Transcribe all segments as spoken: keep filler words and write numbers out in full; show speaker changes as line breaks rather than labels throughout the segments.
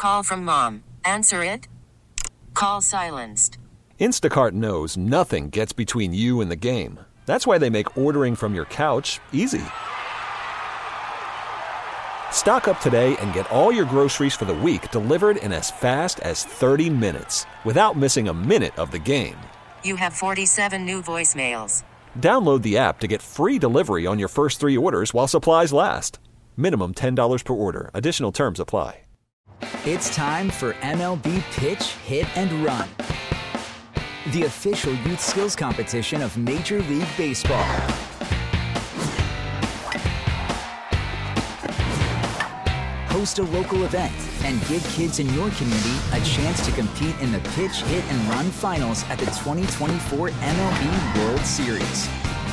Call from mom. Answer it. Call silenced.
Instacart knows nothing gets between you and the game. That's why they make ordering from your couch easy. Stock up today and get all your groceries for the week delivered in as fast as thirty minutes without missing a minute of the game.
You have forty-seven new voicemails.
Download the app to get free delivery on your first three orders while supplies last. Minimum ten dollars per order. Additional terms apply.
It's time for M L B Pitch, Hit, and Run, the official youth skills competition of Major League Baseball. Host a local event and give kids in your community a chance to compete in the Pitch, Hit, and Run finals at the twenty twenty-four M L B World Series.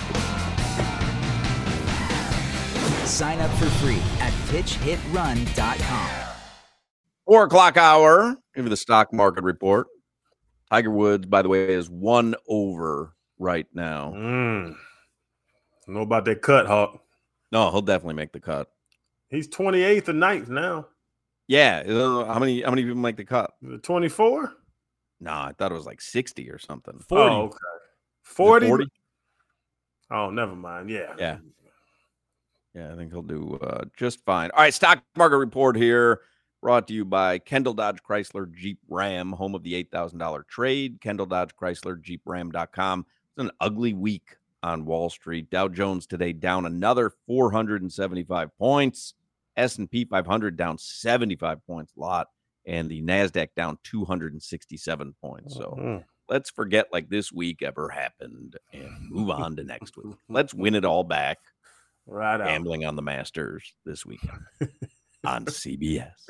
Sign up for free at pitch hit run dot com.
Four o'clock hour. Give you the stock market report. Tiger Woods, by the way, is one over right now.
Mm. I know about that cut, Hawk.
No, he'll definitely make the cut.
He's twenty-eighth or ninth now.
Yeah. How many how many people make the cut?
twenty-four?
No, I thought it was like sixty or something.
forty. Oh, okay. forty?
forty?
Oh, never mind. Yeah.
Yeah. Yeah, I think he'll do uh, just fine. All right, stock market report here. Brought to you by Kendall Dodge Chrysler Jeep Ram, home of the eight thousand dollars trade. Kendall Dodge Chrysler Jeep Ram dot com. It's an ugly week on Wall Street. Dow Jones today down another four hundred seventy-five points. S and P five hundred down seventy-five points, a lot. And the NASDAQ down two hundred sixty-seven points. So mm-hmm. let's forget like this week ever happened and move on to next week. Let's win it all back.
Right.
Gambling on the Masters this weekend on C B S.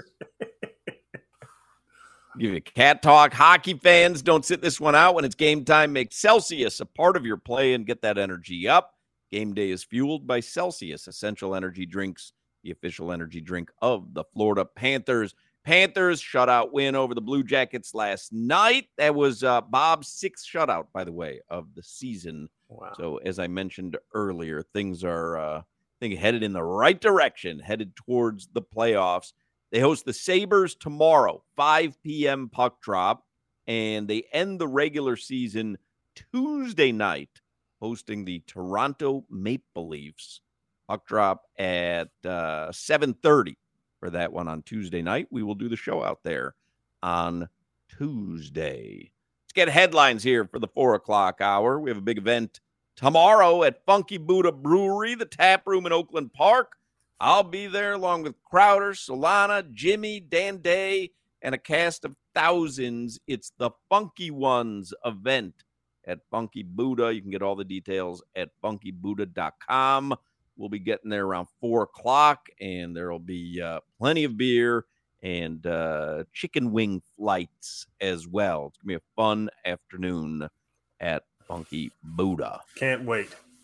Give you cat talk. Hockey fans, don't sit this one out when it's game time. Make Celsius a part of your play and get that energy up. Game day is fueled by Celsius Essential Energy Drinks, the official energy drink of the Florida Panthers. Panthers shutout win over the Blue Jackets last night. That was uh, Bob's sixth shutout, by the way, of the season.
Wow.
So as I mentioned earlier, things are uh, I think headed in the right direction, headed towards the playoffs. They host the Sabres tomorrow, five p.m. puck drop, and they end the regular season Tuesday night hosting the Toronto Maple Leafs. Puck drop at uh, seven thirty for that one on Tuesday night. We will do the show out there on Tuesday. Let's get headlines here for the four o'clock hour. We have a big event tomorrow at Funky Buddha Brewery, the tap room in Oakland Park. I'll be there along with Crowder, Solana, Jimmy, Dan Day, and a cast of thousands. It's the Funky Ones event at Funky Buddha. You can get all the details at funky buddha dot com. We'll be getting there around four o'clock, and there will be uh, plenty of beer and uh, chicken wing flights as well. It's going to be a fun afternoon at Funky Buddha.
Can't wait.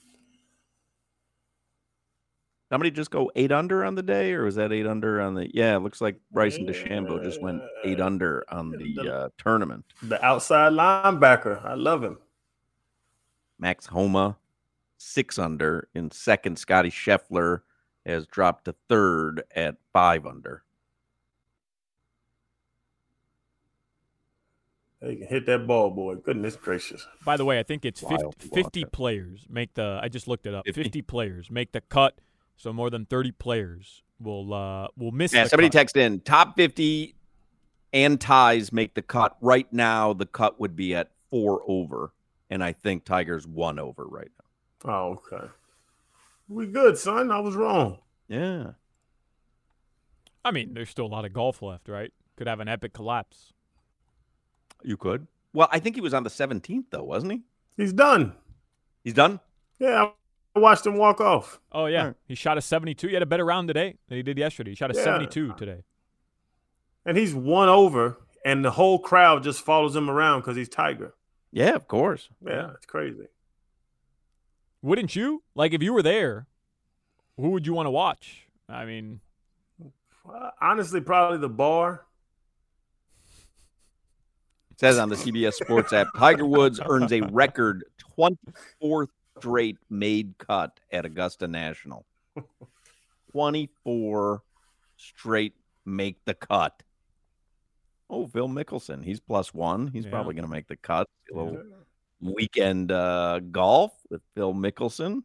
Somebody just go eight under on the day, or was that eight under on the? Yeah, it looks like Bryson DeChambeau just went eight under on the uh, tournament.
The outside linebacker, I love him.
Max Homa, six under in second. Scotty Scheffler has dropped to third at five under.
They can hit that ball, boy. Goodness gracious.
By the way, I think it's
Wild
fifty, fifty players make the – I just looked it up. fifty, fifty players make the cut, so more than thirty players will uh, will miss
yeah,
the
somebody
cut.
text in, top fifty and ties make the cut. Right now, the cut would be at four over, and I think Tiger's one over right now.
Oh, okay. We good, son. I was wrong.
Yeah.
I mean, there's still a lot of golf left, right? Could have an epic collapse.
You could. Well, I think he was on the seventeenth, though, wasn't he?
He's done.
He's done?
Yeah, I watched him walk off.
Oh, yeah.
Right.
He shot a seventy-two. He had a better round today than he did yesterday. He shot a
Yeah.
seventy-two today.
And he's one over, and the whole crowd just follows him around because he's Tiger.
Yeah, of course.
Yeah, it's crazy.
Wouldn't you? Like, if you were there, who would you want to watch? I mean,
Uh, honestly, probably the bar.
It says on the C B S Sports app, Tiger Woods earns a record twenty-fourth straight made cut at Augusta National. twenty-four straight make the cut. Oh, Phil Mickelson. He's plus one. He's
Yeah.
probably going to make the cut. A
Yeah.
little weekend uh, golf with Phil Mickelson.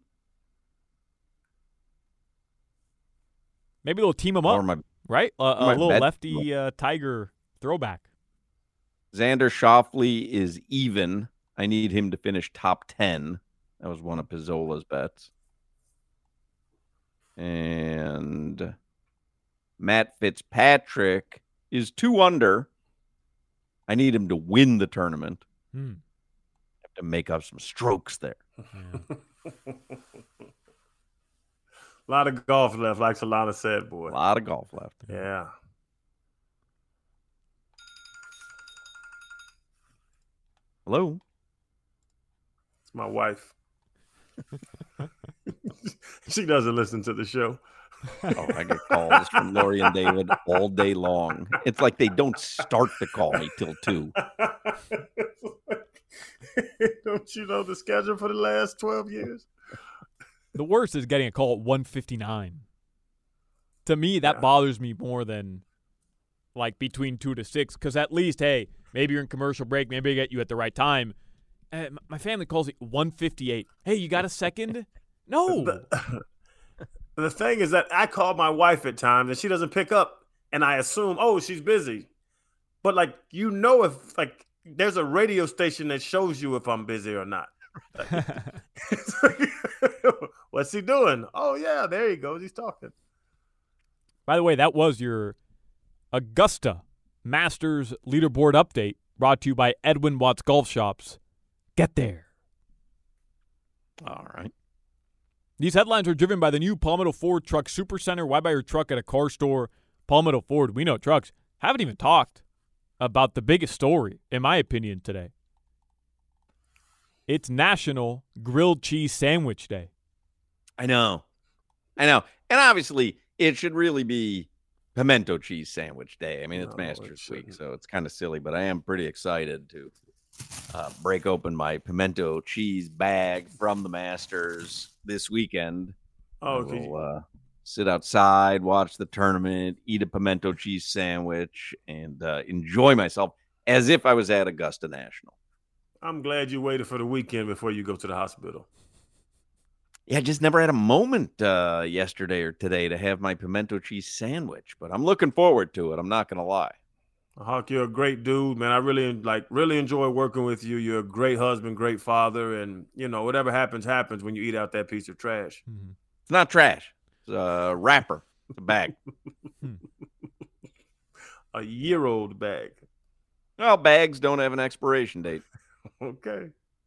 Maybe they'll team him up,
Or my
right? Uh, a
my
little
bet-
lefty uh, Tiger throwback.
Xander Schauffele is even. I need him to finish top ten. That was one of Pizzola's bets. And Matt Fitzpatrick is two under. I need him to win the tournament.
Hmm.
Have to make up some strokes there.
Yeah.
A lot of golf left, like Solana said, boy.
A lot of golf left.
Yeah.
Hello.
It's my wife. She doesn't listen to the show.
Oh, I get calls from Lori and David all day long. It's like they don't start to call me till two.
Don't you know the schedule for the last twelve years?
The worst is getting a call at one fifty-nine. To me, that
Yeah.
bothers me more than like between two to six, because at least, hey, maybe you're in commercial break, maybe I get you at the right time. Uh, m- my family calls it one fifty-eight. Hey, you got a second? No.
The, the thing is that I call my wife at times and she doesn't pick up, and I assume, oh, she's busy. But like, you know, if like there's a radio station that shows you if I'm busy or not. What's he doing? Oh yeah, there he goes. He's talking.
By the way, that was your Augusta Masters leaderboard update, brought to you by Edwin Watts Golf Shops. Get there.
All right.
These headlines are driven by the new Palmetto Ford Truck Supercenter. Why buy your truck at a car store? Palmetto Ford, we know trucks. Haven't even talked about the biggest story, in my opinion, today. It's National Grilled Cheese Sandwich Day.
I know. I know. And obviously, it should really be pimento cheese sandwich day. I mean, it's
No, it
Masters Week,
shouldn't.
so it's kind of silly, but I am pretty excited to uh, break open my pimento cheese bag from the Masters this weekend.
Oh,
I
'cause you-
will uh, sit outside, watch the tournament, eat a pimento cheese sandwich, and uh, enjoy myself as if I was at Augusta National.
I'm glad you waited for the weekend before you go to the hospital.
Yeah, I just never had a moment uh, yesterday or today to have my pimento cheese sandwich, but I'm looking forward to it. I'm not going to lie.
Hawk, you're a great dude, man. I really like really enjoy working with you. You're a great husband, great father, and you know whatever happens happens when you eat out that piece of trash.
Mm-hmm.
It's not trash. It's a wrapper. It's a bag.
A year old bag.
Well, bags don't have an expiration date.
Okay.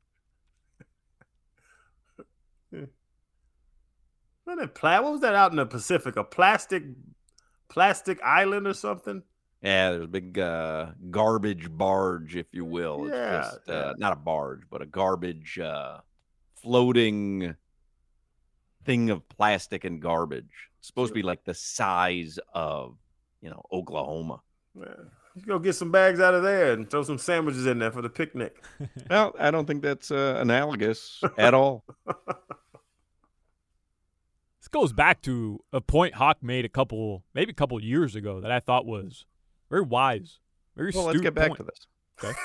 What, that pla- what was that out in the Pacific? A plastic plastic island or something?
Yeah, there's a big uh, garbage barge, if you will. It's
Yeah,
just, uh,
yeah.
not a barge, but a garbage uh, floating thing of plastic and garbage. It's supposed to be like the size of, you know, Oklahoma.
Yeah. You go get some bags out of there and throw some sandwiches in there for the picnic.
Well, I don't think that's uh, analogous at all.
This goes back to a point Hawk made a couple, maybe a couple years ago that I thought was very wise, very
Well,
astute
let's get back
point.
to this.
Okay.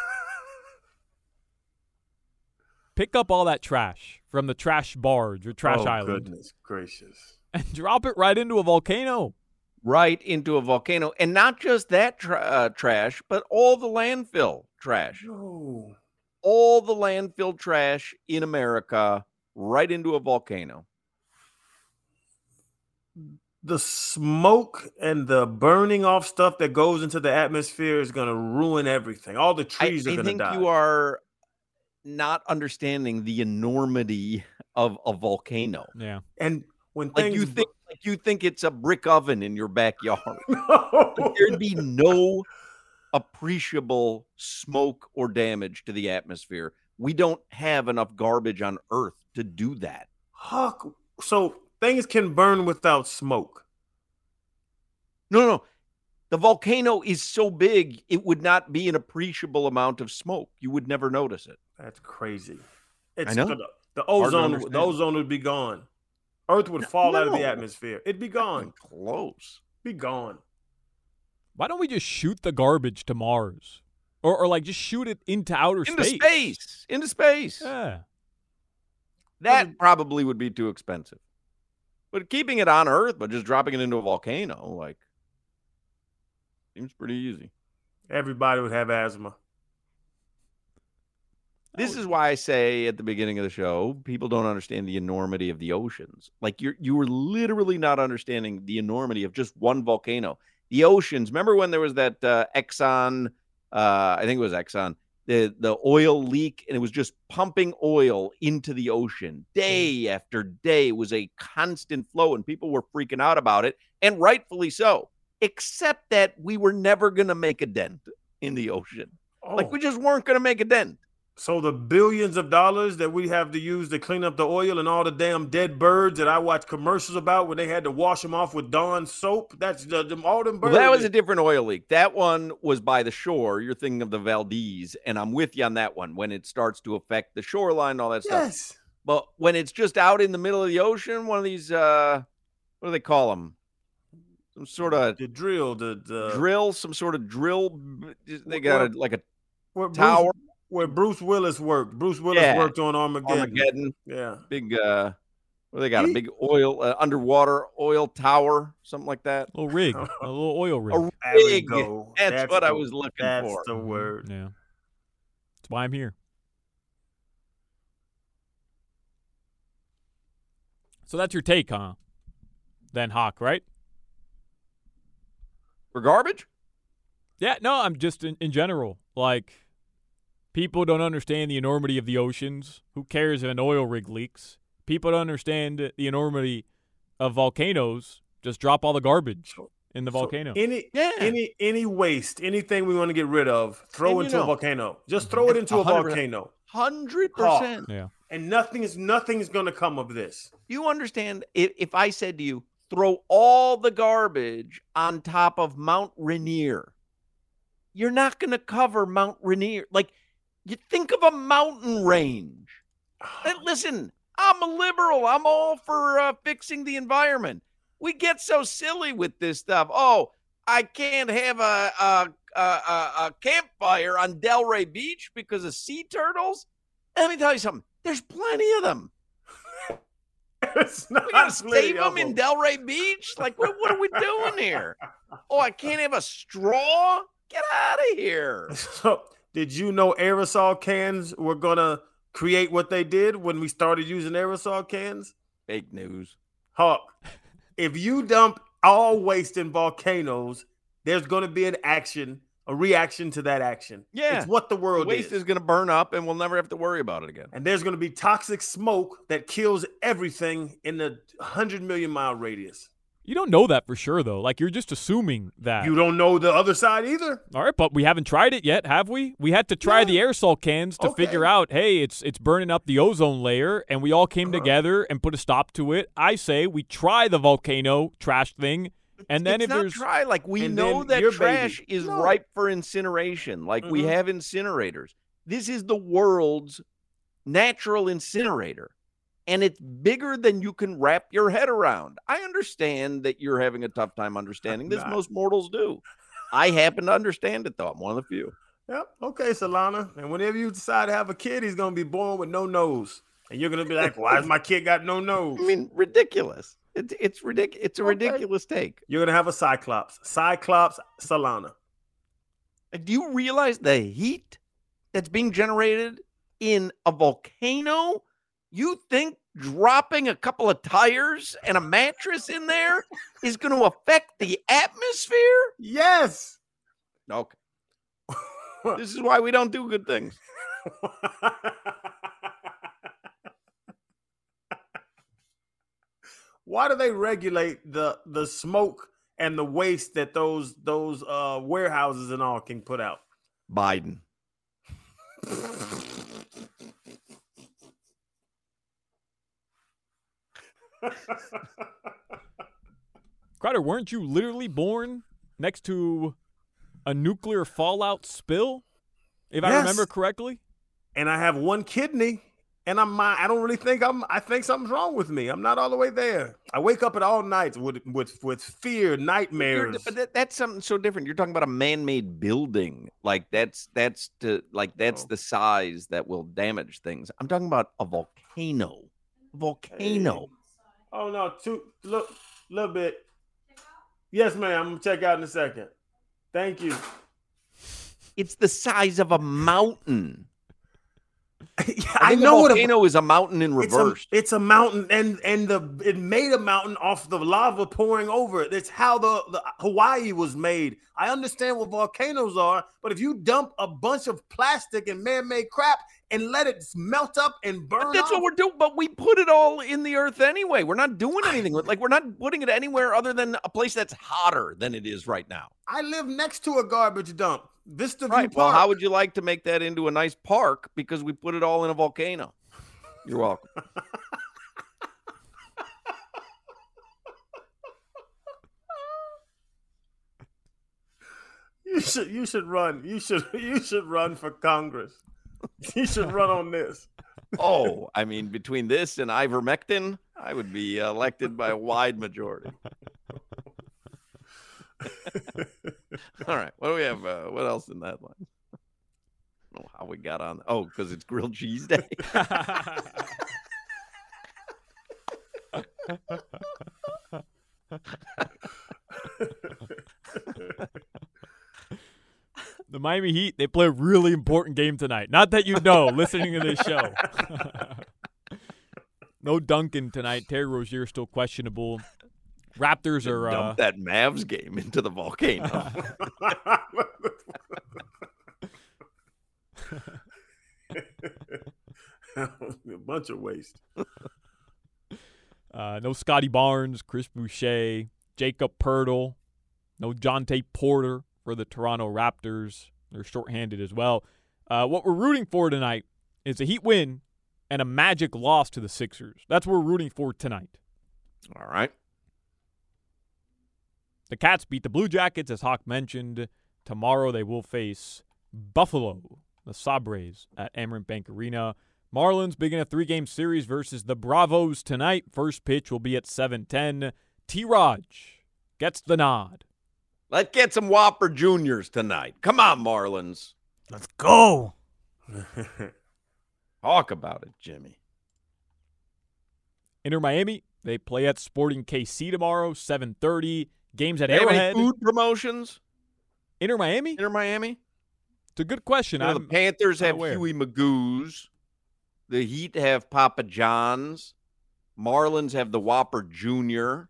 Pick up all that trash from the trash barge or trash
oh,
island
goodness gracious.
and drop it right into a volcano.
Right into a volcano. And not just that tra- uh, trash, but all the landfill trash.
No.
All the landfill trash in America right into a volcano.
The smoke and the burning off stuff that goes into the atmosphere is going to ruin everything. All the
I,
trees are
I
going to
think
die.
you are not understanding the enormity of a volcano.
Yeah.
and when
Like
things
you think like you think it's a brick oven in your backyard.
no.
There'd be no appreciable smoke or damage to the atmosphere. We don't have enough garbage on Earth to do that.
Huck, so things can burn without smoke.
No, no, no. The volcano is so big, it would not be an appreciable amount of smoke. You would never notice it.
That's crazy. It's
I know.
The, the
Hard to
ozone,
understand.
the ozone would be gone. Earth would fall out of the
no.
atmosphere. It'd be gone.
Close.
Be gone.
Why don't we just shoot the garbage to Mars? Or, or like, just shoot it into outer
Into
space.
space. Into space.
Yeah.
That probably would be too expensive. But keeping it on Earth, but just dropping it into a volcano, like, seems pretty easy.
Everybody would have asthma.
This is why I say at the beginning of the show, people don't understand the enormity of the oceans. Like, you're you were literally not understanding the enormity of just one volcano. The oceans. Remember when there was that uh, Exxon? Uh, I think it was Exxon. The the oil leak, and it was just pumping oil into the ocean day after day. It was a constant flow, and people were freaking out about it, and rightfully so. Except that we were never going to make a dent in the ocean.
Oh.
Like, we just weren't going to make a dent.
So the billions of dollars that we have to use to clean up the oil and all the damn dead birds that I watch commercials about when they had to wash them off with Dawn soap, that's the, them, all them birds.
Well, that was a different oil leak. That one was by the shore. You're thinking of the Valdez, and I'm with you on that one when it starts to affect the shoreline and all that stuff.
Yes.
But when it's just out in the middle of the ocean, one of these, uh, what do they call them? Some sort of
The drill, the, the
drill, some sort of drill. They got a, like a
where Bruce,
tower.
where Bruce Willis worked. Bruce Willis
Yeah.
worked on Armageddon.
Armageddon.
Yeah.
Big, uh, what do they got? A
He-
big oil, uh, underwater oil tower, something like that.
A little rig. A little oil rig.
A
There we
rig.
go.
That's, what I
the-
was looking
That's
for.
the word.
Yeah. That's why I'm here. So that's your take, huh? Then Hawk, right?
For garbage?
Yeah, no, I'm just in, in general. Like, people don't understand the enormity of the oceans. Who cares if an oil rig leaks? People don't understand the enormity of volcanoes. Just drop all the garbage in the
So
volcano.
any
Yeah.
any any waste, anything we want to get rid of, throw
And you
into
know-
a volcano. Just throw it into a
A hundred percent.
volcano,
Hundred percent.
yeah.
and nothing is nothing's going to come of this.
You understand if, if I said to you, throw all the garbage on top of Mount Rainier, you're not going to cover Mount Rainier. Like, you think of a mountain range. And listen, I'm a liberal. I'm all for uh, fixing the environment. We get so silly with this stuff. Oh, I can't have a, a, a, a, a campfire on Delray Beach because of sea turtles. Let me tell you something. There's plenty of them.
It's not
We gotta
plenty
save
of
them in
them.
Delray Beach? Like, what, what are we doing here? Oh, I can't have a straw? Get out of here.
So, did you know aerosol cans were going to create what they did when we started using aerosol cans?
Fake news.
Hawk, if you dump all waste in volcanoes, there's going to be an action, a reaction to that action.
Yeah.
It's what the
The
world
waste
is.
is going to burn up, and we'll never have to worry about it again.
And there's going to be toxic smoke that kills everything in the one hundred million mile radius.
You don't know that for sure, though. Like, you're just assuming that.
You don't know the other side either.
All right, but we haven't tried it yet, have we? We had to try
Yeah.
the aerosol cans to
Okay.
figure out, hey, it's it's burning up the ozone layer, and we all came
Uh-huh.
together and put a stop to it. I say we try the volcano trash thing, and then
it's
if
not
there's
dry. Like, we
And
know
then
that
your
trash
baby.
is
No.
ripe for incineration. Like, we
Mhm.
have incinerators. This is the world's natural incinerator. And it's bigger than you can wrap your head around. I understand that you're having a tough time understanding this.
Not.
Most mortals do. I happen to understand it, though. I'm one of the few.
Yep. Okay, Solana. And whenever you decide to have a kid, he's going to be born with no nose. And you're going to be like, why has my kid got no nose?
I mean, ridiculous. It's it's ridiculous. It's a
Okay.
ridiculous take.
You're going to have a Cyclops. Cyclops Solana.
Like, do you realize the heat that's being generated in a volcano? You think dropping a couple of tires and a mattress in there is going to affect the atmosphere?
Yes.
Okay. This is why we don't do good things.
Why do they regulate the the smoke and the waste that those those uh, warehouses and all can put out?
Biden.
Crowder, weren't you literally born next to a nuclear fallout spill? If I
Yes.
remember correctly.
And I have one kidney and I'm my, I don't really think I'm. I think something's wrong with me. I'm not all the way there. I wake up at all nights with with with fear, nightmares.
But that, that's something so different. You're talking about a man-made building, like that's that's to like that's
Oh.
the size that will damage things. I'm talking about a volcano. Volcano.
Oh no, two look, little bit. Yes, ma'am. I'm gonna check out in a second. Thank you.
It's the size of a mountain.
Yeah,
I,
I
think
know
a
what a
volcano is a mountain in
It's a,
reverse.
it's a mountain, and and the it made a mountain off the lava pouring over it. That's how the, the Hawaii was made. I understand what volcanoes are, but if you dump a bunch of plastic and man-made crap and let it melt up and burn,
But that's
off,
what we're doing. But we put it all in the earth anyway. We're not doing anything with like we're not putting it anywhere other than a place that's hotter than it is right now.
I live next to a garbage dump. Vista
Right.
View
Well,
Park.
how would you like to make that into a nice park? Because we put it all in a volcano. You're welcome.
You should you should run. You should you should run for Congress. You should run on this.
Oh, I mean, between this and ivermectin, I would be elected by a wide majority. All right. What do we have? Uh, what else in that line? I don't know how we got on. Oh, because it's grilled cheese day.
The Miami Heat, they play a really important game tonight. Not that you know, listening to this show. No Duncan tonight. Terry Rozier still questionable. Raptors are
Dump
uh,
that Mavs game into the volcano.
A bunch of waste.
uh, no Scotty Barnes, Chris Boucher, Jacob Poeltl, no Jonte Porter for the Toronto Raptors. They're shorthanded as well. Uh, what we're rooting for tonight is a Heat win and a Magic loss to the Sixers. That's what we're rooting for tonight.
All right.
The Cats beat the Blue Jackets, as Hawk mentioned. Tomorrow they will face Buffalo, the Sabres, at Amerant Bank Arena. Marlins begin a three-game series versus the Bravos tonight. First pitch will be at seven ten. T-Raj gets the nod.
Let's get some Whopper Juniors tonight. Come on, Marlins.
Let's go.
Talk about it, Jimmy.
Inter Miami, they play at Sporting K C tomorrow, seven thirty. Games at
They have any
Arrowhead.
food promotions?
Inter Miami?
Inter Miami?
It's a good question.
You know, the
I'm
Panthers
not
have
aware.
Huey Magoo's. The Heat have Papa John's. Marlins have the Whopper Junior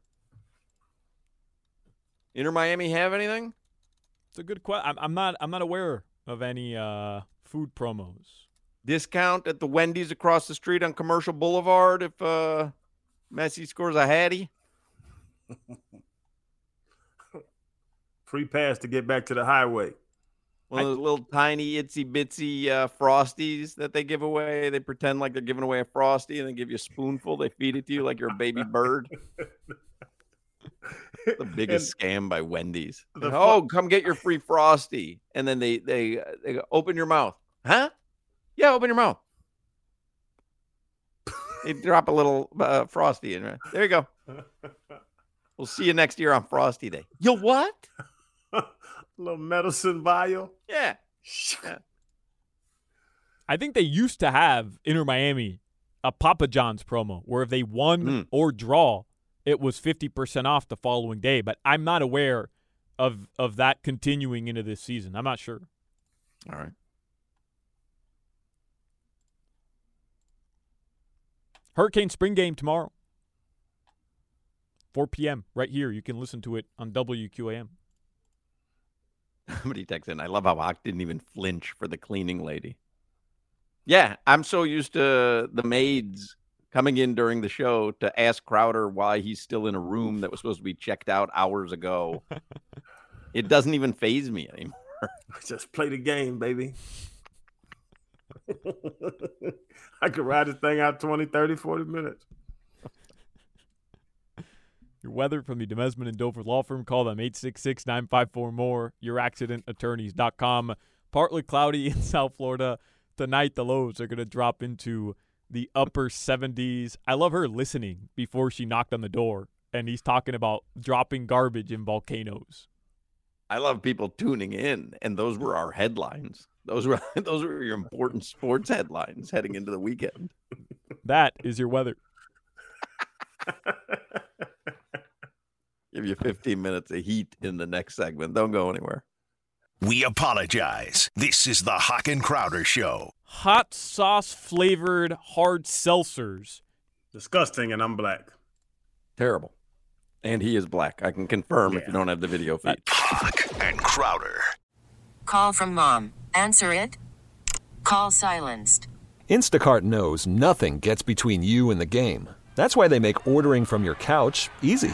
Inter Miami have anything?
It's a good question. I'm, I'm not. I'm not aware of any uh, food promos.
Discount at the Wendy's across the street on Commercial Boulevard if uh, Messi scores a hattie.
Free pass to get back to the highway.
One of those little tiny itsy bitsy uh, Frosties that they give away. They pretend like they're giving away a Frosty and they give you a spoonful. They feed it to you like you're a baby bird. The biggest scam by Wendy's.
The
Oh, come get your free Frosty. And then they, they, they go, open your mouth. Huh? Yeah, open your mouth. They drop a little uh, Frosty in there. There you go. We'll see you next year on Frosty Day. You what?
Little medicine vial.
Yeah. yeah.
I think they used to have Inter Miami a Papa John's promo where if they won
Mm.
or draw, it was fifty percent off the following day. But I'm not aware of of that continuing into this season. I'm not sure.
All right.
Hurricane Spring Game tomorrow, four p.m. right here. You can listen to it on W Q A M.
Somebody texted in. I love how Hawk didn't even flinch for the cleaning lady. Yeah, I'm so used to the maids coming in during the show to ask Crowder why he's still in a room that was supposed to be checked out hours ago. It doesn't even faze me anymore.
Just play the game, baby. I could ride this thing out twenty, thirty, forty minutes.
Your weather from the Demesman and Dover Law Firm. Call them eight six six, nine five four, M O R E, your accident attorneys dot com. Partly cloudy in South Florida. Tonight, the lows are going to drop into the upper seventies. I love her listening before she knocked on the door, and he's talking about dropping garbage in volcanoes.
I love people tuning in, and those were our headlines. Those were those were your important sports headlines heading into the weekend.
That is your weather.
Give you fifteen minutes of heat in the next segment. Don't go anywhere.
We apologize. This is the Hawk and Crowder Show.
Hot sauce flavored hard seltzers.
Disgusting, and I'm black.
Terrible. And he is black. I can confirm
Yeah.
if you don't have the video feed.
Hawk and Crowder.
Call from mom. Answer it. Call silenced.
Instacart knows nothing gets between you and the game. That's why they make ordering from your couch easy.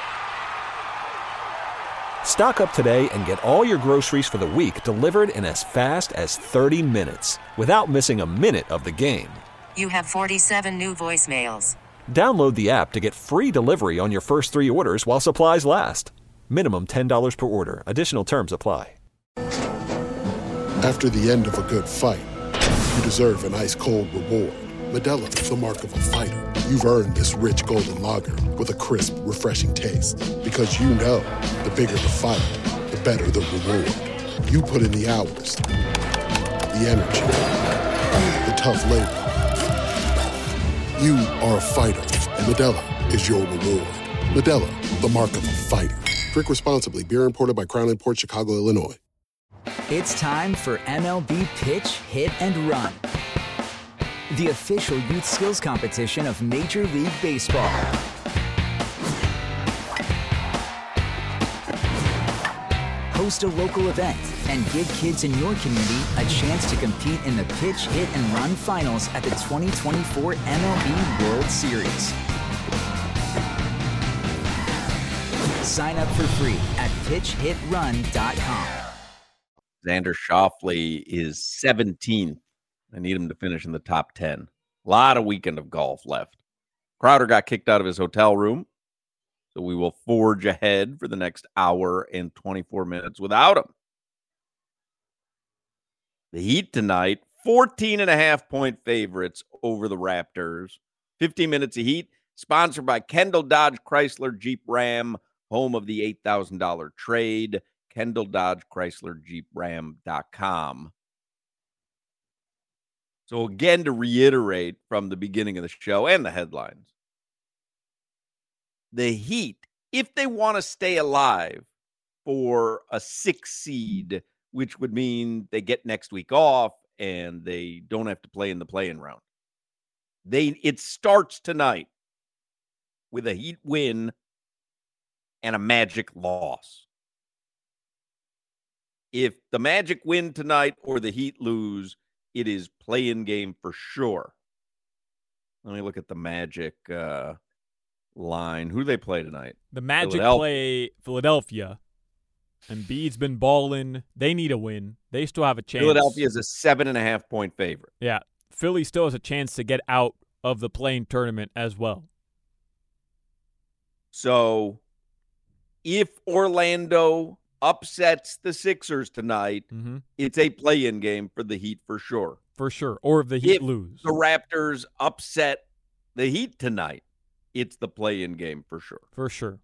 Stock up today and get all your groceries for the week delivered in as fast as thirty minutes without missing a minute of the game.
You have forty-seven new voicemails.
Download the app to get free delivery on your first three orders while supplies last. Minimum ten dollars per order. Additional terms apply.
After the end of a good fight, you deserve an ice-cold reward. Modelo is the mark of a fighter. You've earned this rich golden lager with a crisp, refreshing taste. Because you know, the bigger the fight, the better the reward. You put in the hours, the energy, the tough labor. You are a fighter, and Modelo is your reward. Modelo, the mark of a fighter. Drink responsibly. Beer imported by Crown Imports, Chicago, Illinois.
It's time for M L B Pitch, Hit, and Run, the official youth skills competition of Major League Baseball. Host a local event and give kids in your community a chance to compete in the Pitch, Hit, and Run finals at the twenty twenty-four M L B World Series. Sign up for free at pitch hit run dot com.
Xander Schauffele is seventeenth. I need him to finish in the top ten. A lot of weekend of golf left. Crowder got kicked out of his hotel room, so we will forge ahead for the next hour and twenty-four minutes without him. The Heat tonight, fourteen and a half point favorites over the Raptors. fifteen minutes of Heat, sponsored by Kendall Dodge Chrysler Jeep Ram, home of the eight thousand dollars trade. Kendall Dodge Chrysler Jeep Ram dot com. So again, to reiterate from the beginning of the show and the headlines, the Heat, if they want to stay alive for a six seed, which would mean they get next week off and they don't have to play in the play-in round, they it starts tonight with a Heat win and a Magic loss. If the Magic win tonight or the Heat lose, it is play-in game for sure. Let me look at the Magic uh, line. Who do they play tonight?
The Magic
Philadelphia.
play Philadelphia. Embiid's been balling. They need a win. They still have a chance.
Philadelphia is a seven and a half point favorite.
Yeah. Philly still has a chance to get out of the play-in tournament as well.
So if Orlando upsets the Sixers tonight,
Mm-hmm.
it's a play-in game for the Heat for sure.
For sure. Or if the Heat
If
lose.
the Raptors upset the Heat tonight, it's the play-in game for sure.
For sure.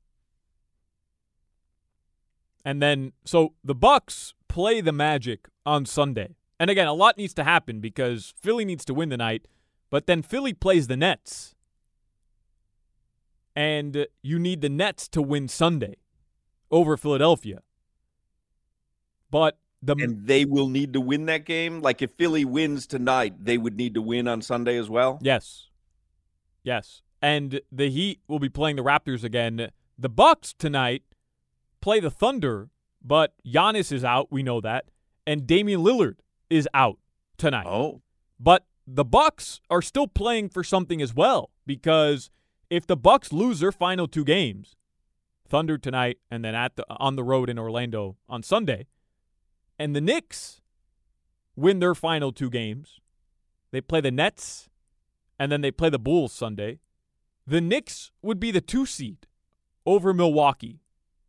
And then, so the Bucks play the Magic on Sunday. And again, a lot needs to happen because Philly needs to win tonight, but then Philly plays the Nets. And you need the Nets to win Sunday over Philadelphia. But the
And they will need to win that game. Like if Philly wins tonight, they would need to win on Sunday as well.
Yes. Yes. And the Heat will be playing the Raptors again. The Bucks tonight play the Thunder, but Giannis is out, we know that, and Damian Lillard is out tonight.
Oh.
But the Bucks are still playing for something as well, because if the Bucks lose their final two games, Thunder tonight and then at the on the road in Orlando on Sunday, and the Knicks win their final two games, they play the Nets and then they play the Bulls Sunday, the Knicks would be the two seed over Milwaukee.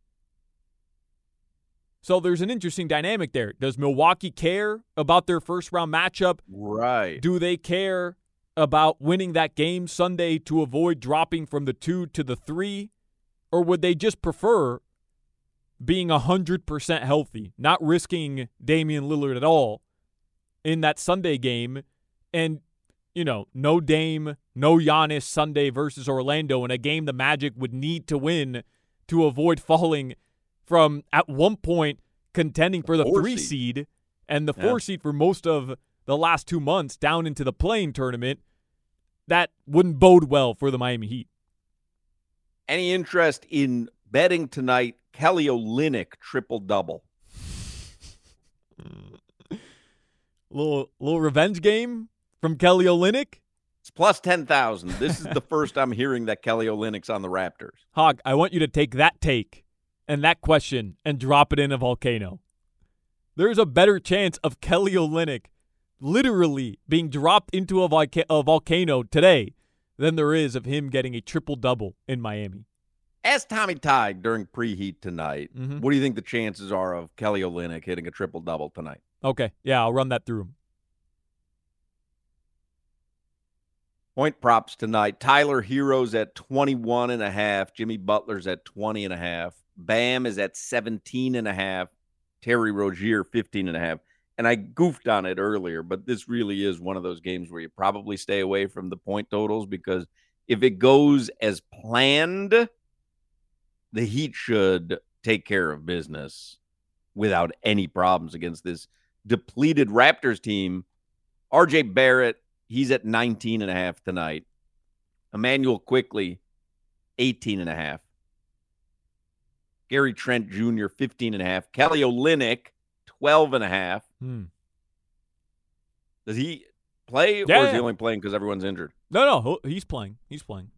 So there's an interesting dynamic there. Does Milwaukee care about their first round matchup?
Right.
Do they care about winning that game Sunday to avoid dropping from the two to the three? Or would they just prefer being one hundred percent healthy, not risking Damian Lillard at all in that Sunday game, and, you know, no Dame, no Giannis Sunday versus Orlando in a game the Magic would need to win to avoid falling from, at one point, contending for the
Four
three
seed.
seed and the
Yeah.
four seed for most of the last two months down into the play-in tournament. That wouldn't bode well for the Miami Heat.
Any interest in betting tonight? Kelly Olynyk triple-double.
Little little revenge game from Kelly Olynyk.
It's plus ten thousand. This is the first I'm hearing that Kelly Olynyk's on the Raptors.
Hog, I want you to take that take and that question and drop it in a volcano. There's a better chance of Kelly Olynyk literally being dropped into a, volca- a volcano today than there is of him getting a triple-double in Miami.
Ask Tommy Tighe during preheat tonight.
Mhm.
What do you think the chances are of Kelly Olynyk hitting a triple-double tonight?
Okay, yeah, I'll run that through him.
Point props tonight. Tyler Hero's at twenty-one and a half. Jimmy Butler's at twenty and a half. Bam is at seventeen and a half. Terry Rozier, fifteen and a half. And I goofed on it earlier, but this really is one of those games where you probably stay away from the point totals, because if it goes as planned, the Heat should take care of business without any problems against this depleted Raptors team. R J Barrett, he's at nineteen and a half tonight. Emmanuel Quickley, eighteen and a half. Gary Trent Junior, fifteen and a half. Kelly Olynyk, twelve and a half.
Hmm.
Does he play,
Yeah,
or is he
yeah.
only playing because everyone's injured?
No, no, he'll- he's playing. He's playing.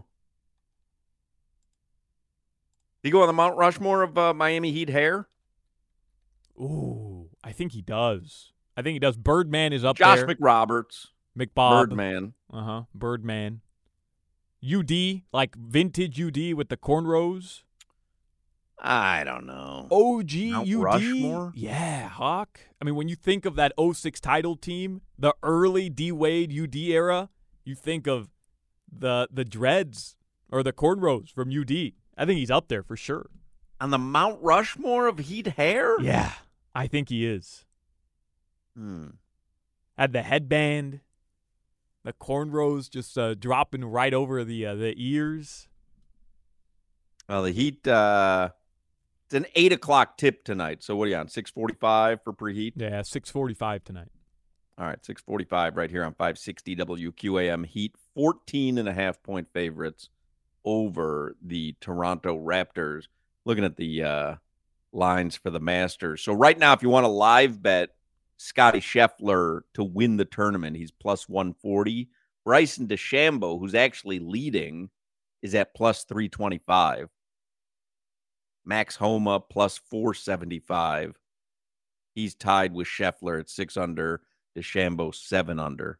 He go on the Mount Rushmore of uh, Miami Heat hair?
Ooh, I think he does. I think he does. Birdman is up
Josh
there.
McRoberts,
McBob.
Birdman.
Uh-huh, Birdman. U D, like vintage U D with the cornrows.
I don't know.
O G
Mount
U D.
Rushmore?
Yeah, Hawk. I mean, when you think of that oh six title team, the early D-Wade U D era, you think of the the dreads or the cornrows from U D. I think he's up there for sure.
On the Mount Rushmore of Heat hair?
Yeah, I think he is.
Hmm.
Had the headband, the cornrows just uh, dropping right over the uh, the ears.
Well, the Heat, uh, it's an eight o'clock tip tonight. So what are you on, six forty-five for preheat?
Yeah, six forty-five tonight.
All right, six forty-five right here on five sixty W Q A M. Heat, fourteen and a half point favorites over the Toronto Raptors. Looking at the uh, lines for the Masters. So right now, if you want to live bet Scotty Scheffler to win the tournament, he's plus one forty. Bryson DeChambeau, who's actually leading, is at plus three twenty-five. Max Homa plus four seventy-five. He's tied with Scheffler at six under. DeChambeau seven under.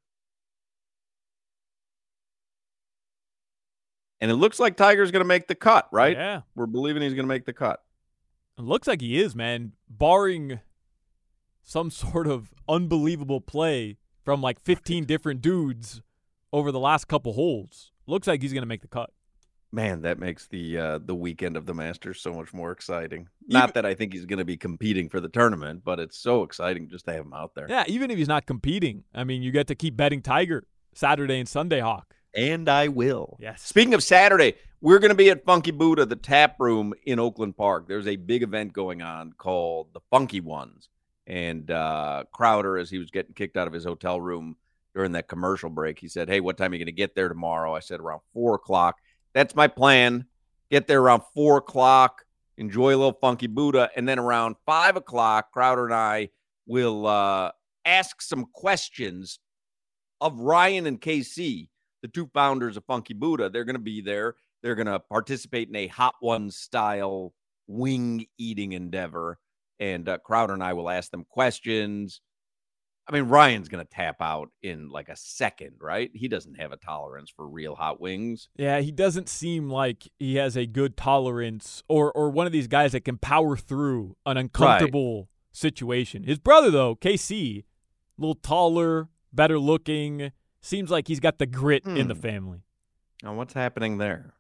And it looks like Tiger's going to make the cut, right?
Yeah.
We're believing he's going to make the cut.
It looks like he is, man. Barring some sort of unbelievable play from like fifteen different dudes over the last couple holes, looks like he's going to make the cut.
Man, that makes the uh, the weekend of the Masters so much more exciting. Not that I think he's going to be competing for the tournament, but it's so exciting just to have him out there.
Yeah, even if he's not competing, I mean, you get to keep betting Tiger Saturday and Sunday, Hawk.
And I will.
Yes.
Speaking of Saturday, we're going to be at Funky Buddha, the tap room in Oakland Park. There's a big event going on called the Funky Ones. And uh, Crowder, as he was getting kicked out of his hotel room during that commercial break, he said, hey, what time are you going to get there tomorrow? I said, around four o'clock. That's my plan. Get there around four o'clock. Enjoy a little Funky Buddha. And then around five o'clock, Crowder and I will uh, ask some questions of Ryan and K C, the two founders of Funky Buddha. They're going to be there. They're going to participate in a Hot Ones style wing eating endeavor. And uh, Crowder and I will ask them questions. I mean, Ryan's going to tap out in like a second, right? He doesn't have a tolerance for real hot wings.
Yeah, he doesn't seem like he has a good tolerance or or one of these guys that can power through an uncomfortable situation. His brother, though, K C, a little taller, better looking, seems like he's got the grit
Hmm.
in the family.
Now, what's happening there?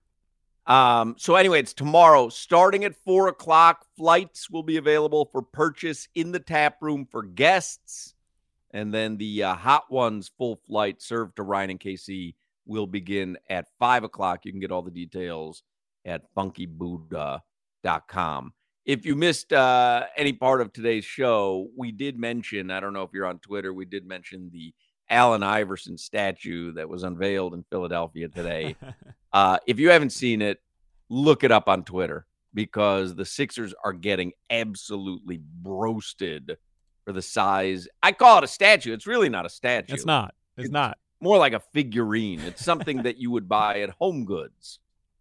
Um, so anyway, it's tomorrow, starting at four o'clock. Flights will be available for purchase in the tap room for guests. And then the uh, Hot Ones full flight served to Ryan and K C will begin at five o'clock. You can get all the details at funky buddha dot com. If you missed uh, any part of today's show, we did mention, I don't know if you're on Twitter, we did mention the Allen Iverson statue that was unveiled in Philadelphia today. uh, if you haven't seen it, look it up on Twitter because the Sixers are getting absolutely roasted for the size. I call it a statue. It's really not a statue.
It's not. It's,
It's
not.
More like a figurine. It's something that you would buy at Home Goods,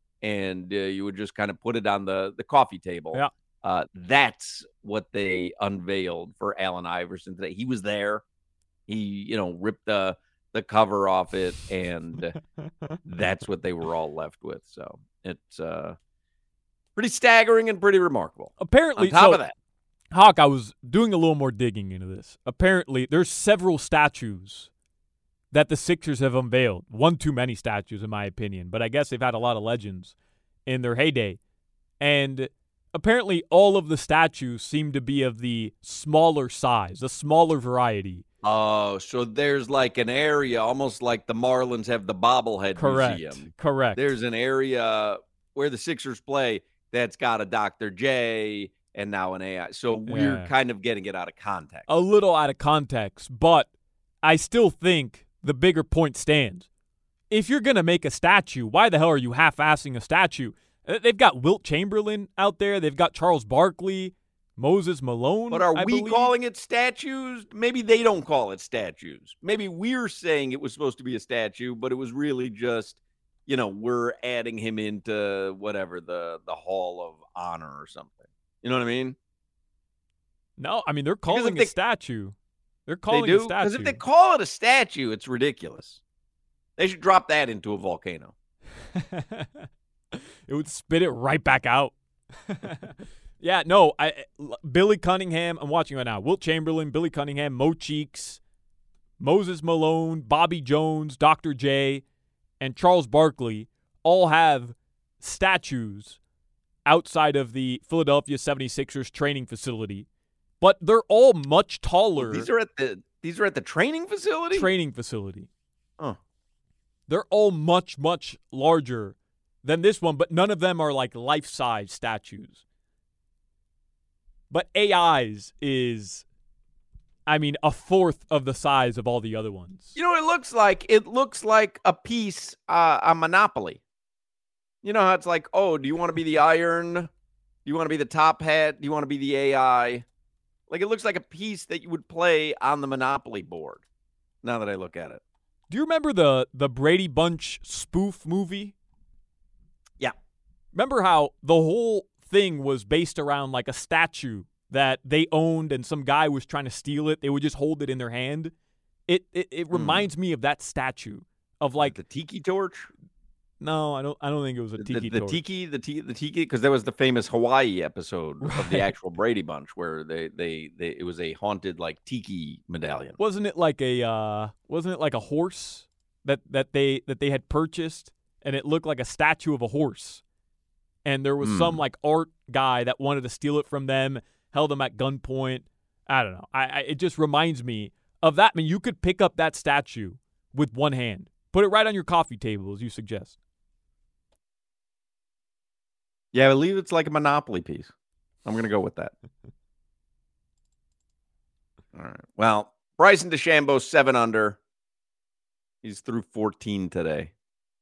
and uh, you would just kind of put it on the, the coffee table.
Yeah.
Uh, that's what they unveiled for Allen Iverson today. He was there. He, you know, ripped the the cover off it, and that's what they were all left with. So it's uh, pretty staggering and pretty remarkable.
Apparently,
On top
so,
of that,
Hawk, I was doing a little more digging into this. Apparently, there's several statues that the Sixers have unveiled. One too many statues, in my opinion, but I guess they've had a lot of legends in their heyday. And apparently, all of the statues seem to be of the smaller size, the smaller variety.
oh, so there's like an area, almost like the Marlins have the bobblehead
Correct.
museum.
Correct.
There's an area where the Sixers play that's got a Doctor J and now an A I. So we're
Yeah.
kind of getting it out of context.
a little out of context, but I still think the bigger point stands. If you're going to make a statue, why the hell are you half-assing a statue? Uh, They've got Wilt Chamberlain out there. They've got Charles Barkley, Moses Malone.
But are
I
we
believe.
calling it statues? Maybe they don't call it statues. Maybe we're saying it was supposed to be a statue, but it was really just, you know, we're adding him into whatever, the, the Hall of Honor or something. You know what I mean?
No, I mean, they're
Because if
calling
they-
it statue. They're
They
calling
do?
it statue.
Because if they call it a statue, it's ridiculous. They should drop that into a volcano.
It would spit it right back out. Yeah, no, I L- Billy Cunningham, I'm watching right now. Wilt Chamberlain, Billy Cunningham, Mo Cheeks, Moses Malone, Bobby Jones, Doctor J, and Charles Barkley all have statues outside of the Philadelphia seventy-sixers training facility. But they're all much taller.
These are at the these are at the training facility?
training facility.
Oh.
They're all much, much larger than this one, but none of them are like life-size statues. But A I's is, I mean, a fourth of the size of all the other ones.
You know what it looks like? It looks like a piece uh, on Monopoly. You know how it's like, oh, do you want to be the iron? Do you want to be the top hat? Do you want to be the A I? Like, it looks like a piece that you would play on the Monopoly board, now that I look at it.
Do you remember the, the Brady Bunch spoof movie?
Yeah.
Remember how the whole thing was based around like a statue that they owned and some guy was trying to steal it? They would just hold it in their hand. It it, it
Hmm.
reminds me of that statue of like,
The tiki torch?
no, I don't I don't think it was a
The,
tiki
the
torch.
tiki, the, t- the tiki, because there was the famous Hawaii episode of the
Right.
actual Brady Bunch where they, they, they, it was a haunted, like, tiki medallion.
Wasn't it like a uh, wasn't it like a horse that, that they that they had purchased and it looked like a statue of a horse? And there was
Hmm.
some like art guy that wanted to steal it from them, held them at gunpoint. I don't know. I, I it just reminds me of that. I mean, you could pick up that statue with one hand, put it right on your coffee table, as you suggest.
Yeah, I believe it's like a Monopoly piece. I'm going to go with that. All right. Well, Bryson DeChambeau, seven under. He's through fourteen today.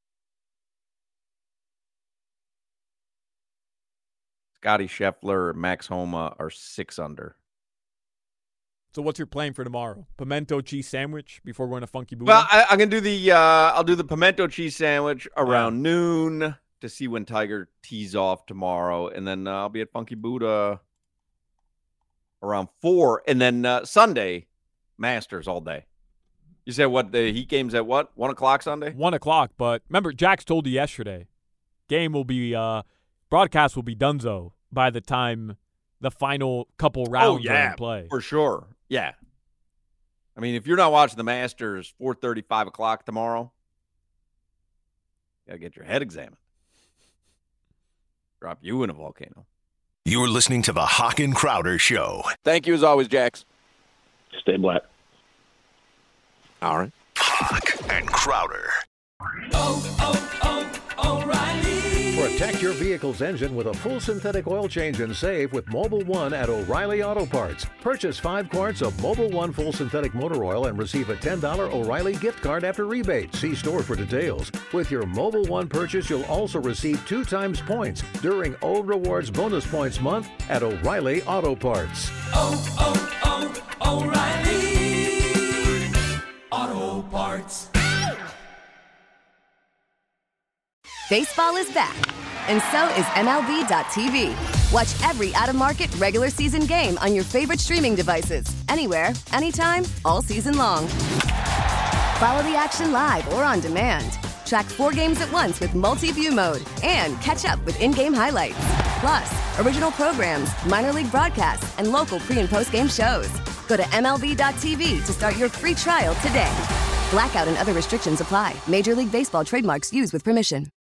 Scotty Scheffler and Max Homa are six under.
So, what's your plan for tomorrow? Pimento cheese sandwich before going to Funky Buddha?
Well, I, I'm going to do the, uh, I'll do the pimento cheese sandwich around noon to see when Tiger tees off tomorrow. And then uh, I'll be at Funky Buddha around four. And then uh, Sunday, Masters all day. You said what, the Heat game's at what? One o'clock Sunday?
One o'clock. But remember, Jax told you yesterday, game will be, uh, broadcast will be donezo by the time the final couple rounds are in play.
for sure. Yeah. I mean, if you're not watching the Masters four thirty, five o'clock tomorrow, you got to get your head examined. Drop you in a volcano.
You're listening to the Hawk and Crowder Show.
Thank you as always, Jax.
Stay black.
All right.
Hawk and Crowder.
Oh, oh, oh, O'Reilly.
Protect your vehicle's engine with a full synthetic oil change and save with Mobil one at O'Reilly Auto Parts. Purchase five quarts of Mobil one full synthetic motor oil and receive a ten dollars O'Reilly gift card after rebate. See store for details. With your Mobil one purchase, you'll also receive two times points during O Rewards Bonus Points Month at O'Reilly Auto Parts.
Oh, oh, oh, O'Reilly Auto Parts.
Baseball is back, and so is M L B dot T V. Watch every out-of-market regular season game on your favorite streaming devices, anywhere, anytime, all season long. Follow the action live or on demand. Track four games at once with multi-view mode and catch up with in-game highlights. Plus, original programs, minor league broadcasts, and local pre- and post-game shows. Go to M L B dot T V to start your free trial today. Blackout and other restrictions apply. Major League Baseball trademarks used with permission.